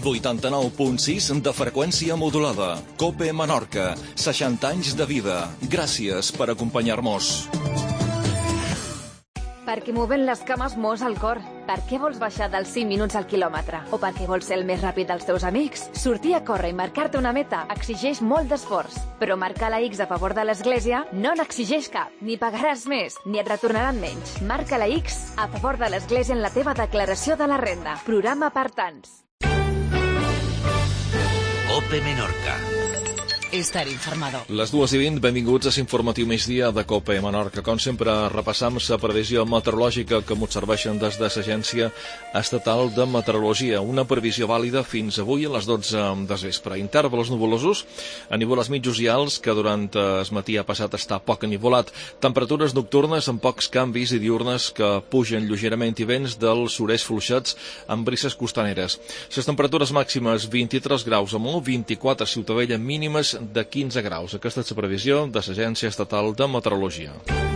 89.6 de freqüència modulada. COPE Menorca. 60 anys de vida. Gràcies per acompanyar-nos. Perquè movent les cames mous al cor. Per què vols baixar dels 5 minuts al quilòmetre? O perquè vols ser el més ràpid dels teus amics? Sortir a córrer i marcar-te una meta exigeix molt d'esforç. Però marcar la X a favor de l'Església no n'exigeix cap. Ni pagaràs més, ni et retornaran menys. Marca la X a favor de l'Església en la teva declaració de la renda. Programa per tants. COPE Menorca. Estar informado. Les 2:20, benvinguts a l'informatiu migdia de COPE Menorca. Com sempre, repassam la previsió meteorològica que m'observeixen des de l'Agència Estatal de Meteorologia. Una previsió vàlida fins avui a les 12 de vespre. Intervals nuvolosos a nivells mitjos i alts, que durant el matí ha passat a estar poc anivolat. Temperatures nocturnes amb pocs canvis i diurnes que pugen lleugerament i vents del sud-est fluixats amb brises costaneres. Les temperatures màximes 23 graus a Mó, 24 a Ciutadella, mínimes de 15 graus. Aquesta és la previsió de l'Agència Estatal de Meteorologia.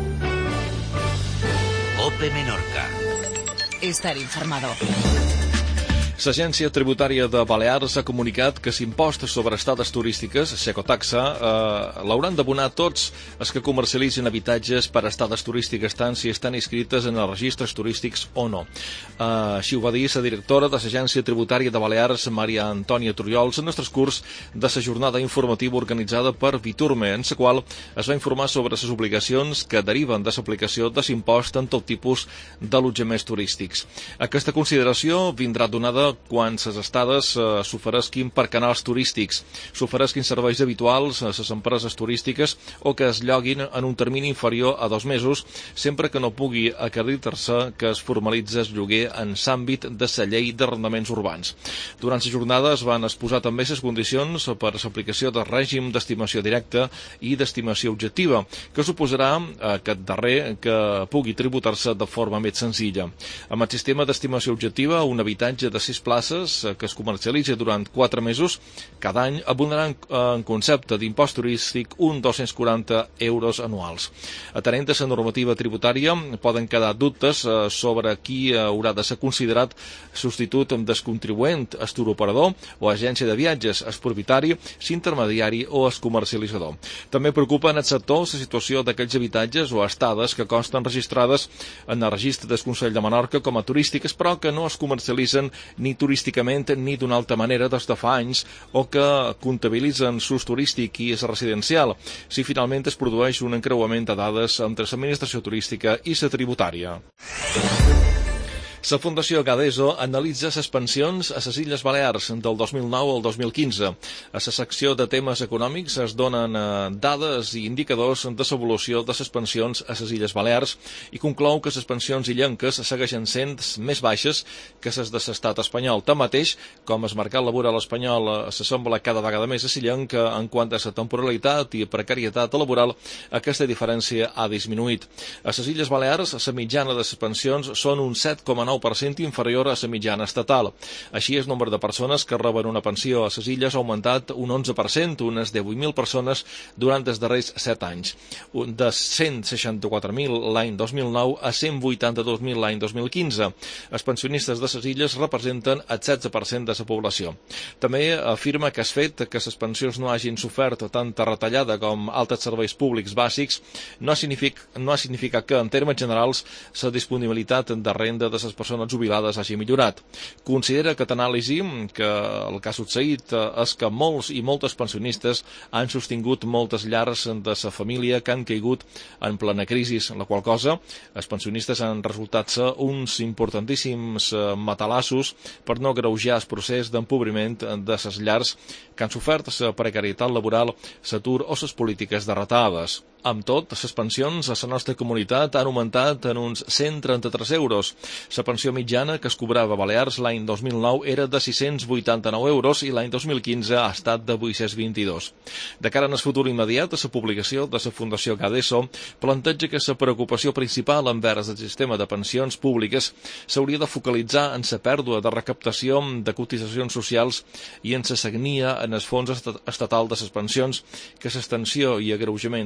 COPE Menorca. Estar informado. L'Agència Tributària de Balears ha comunicat que l'impost sobre estades turístiques, l'ecotaxa, l'hauran d'abonar tots els que comercialitzen habitatges per a estades turístiques, tant si estan inscrites en els registres turístics o no. Així ho va dir la directora de l'Agència Tributària de Balears, Maria Antònia Trullols, en el transcurs de la jornada informativa organitzada per Viturme, en la qual es va informar sobre les obligacions que deriven de l'aplicació de l'impost en tot tipus d'allotjaments turístics. Aquesta consideració vindrà donada quan les estades s'oferesquin per canals turístics, s'oferesquin serveis habituals a les empreses turístiques o que es lloguin en un termini inferior a 2 mesos, sempre que no pugui acreditar-se que es formalitza el lloguer en l'àmbit de la llei d'arrendaments urbans. Durant la jornada es van exposar també les condicions per a l'aplicació del règim d'estimació directa i d'estimació objectiva, que suposarà aquest darrer que pugui tributar-se de forma més senzilla. Amb el sistema d'estimació objectiva, un habitatge de 6 places que es comercialitza durant 4 mesos cada any abonaran en concepte d'impost turístic uns 240 euros anuals. Atenent a la normativa tributària, poden quedar dubtes sobre qui haurà de ser considerat substitut del contribuent, el turoperador o agència de viatges, el propietari, l'intermediari o el comercialitzador. També preocupa en el sector la situació d'aquells habitatges o estades que consten registrades en el registre del Consell de Menorca com a turístiques, però que no es comercialitzen ni turísticament ni d'una altra manera des de fa anys o que comptabilitzen l'ús turístic i el residencial, si finalment es produeix un encreuament de dades entre l'administració turística i la tributària. La Fundació Gadeso analitza les pensions a les Illes Balears del 2009 al 2015. A la secció de temes econòmics es donen dades i indicadors de l'evolució de les pensions a les Illes Balears i conclou que les pensions illenques segueixen sent més baixes que les de l'estat espanyol. Tanmateix, com el mercat laboral espanyol s'assembla cada vegada més a l'illenc en quant a la temporalitat i precarietat laboral, aquesta diferència ha disminuït. A les Illes Balears, la mitjana de les pensions són un 7,9% inferior a la mitjana estatal. Així, el nombre de persones que reben una pensió a les illes ha augmentat un 11%, unes 18.000 persones durant els darrers 7 anys, de 164.000 l'any 2009 a 182.000 l'any 2015. Els pensionistes de les illes representen el 16% de la població. També afirma que el fet que les pensions no hagin sofert tanta retallada com altres serveis públics bàsics no ha significat que, en termes generals, la disponibilitat de renda de les persones jubilades hagi millorat. Considera aquest anàlisi que el que ha succeït és que molts i moltes pensionistes han sostingut moltes llars de la família que han caigut en plena crisi, la qual cosa els pensionistes han resultat ser uns importantíssims matalassos per no agreujar el procés d'empobriment de les llars que han sofert la precarietat laboral, l'atur o les polítiques de retallades. Amb tot, les pensions a la nostra comunitat han augmentat en uns 133 euros. La pensió mitjana que es cobrava a Balears l'any 2009 era de 689 euros i l'any 2015 ha estat de 822. De cara en el futur immediat, la publicació de la Fundació Gadeso planteja que la preocupació principal envers el sistema de pensions públiques s'hauria de focalitzar en la pèrdua de recaptació de cotitzacions socials i en la sagnia en el fons estatal de les pensions, que l'extensió i agreujament de la precarietat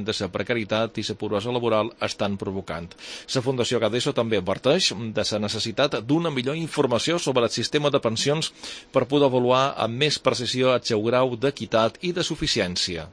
precarietat i la pobresa laboral estan provocant. La Fundació Gadeso també adverteix de la necessitat d'una millor informació sobre el sistema de pensions per poder avaluar amb més precisió el seu grau d'equitat i de suficiència.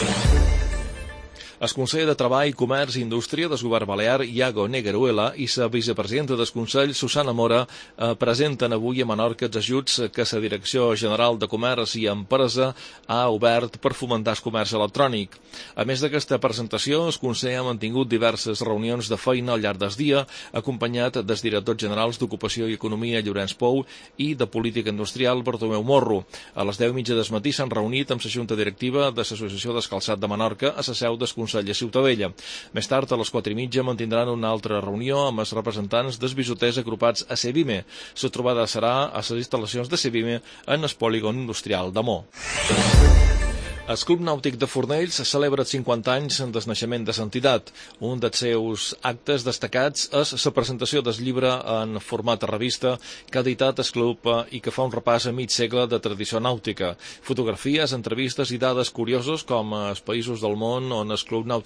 El conseller de Treball, Comerç i Indústria del Govern Balear, Iago Negueruela, i la vicepresidenta del Consell, Susana Mora, presenten avui a Menorca els ajuts que la Direcció General de Comerç i Empresa ha obert per fomentar el comerç electrònic. A més d'aquesta presentació, el conseller ha mantingut diverses reunions de feina al llarg del dia, acompanyat dels directors generals d'Ocupació i Economia, Llorenç Pou, i de Política Industrial, Bartomeu Morro. A les 10:30 del matí s'han reunit amb la Junta Directiva de l'Associació Descalçat de Menorca a la seu del Consell de Ciutadella. Més tard, a les 4:30, mantindran una altra reunió amb els representants dels bisoters agrupats a Cebime. La trobada serà a les instal·lacions de Cebime en el polígon industrial d'Amó. El Club Nàutic de Fornells celebra 50 anys del naixement de l'entitat. Un dels seus actes destacats és la presentació del llibre en format revista que ha editat el club i que fa un repàs a mig segle de tradició nàutica. Fotografies, entrevistes i dades curioses com els països del món on el Club Nàutic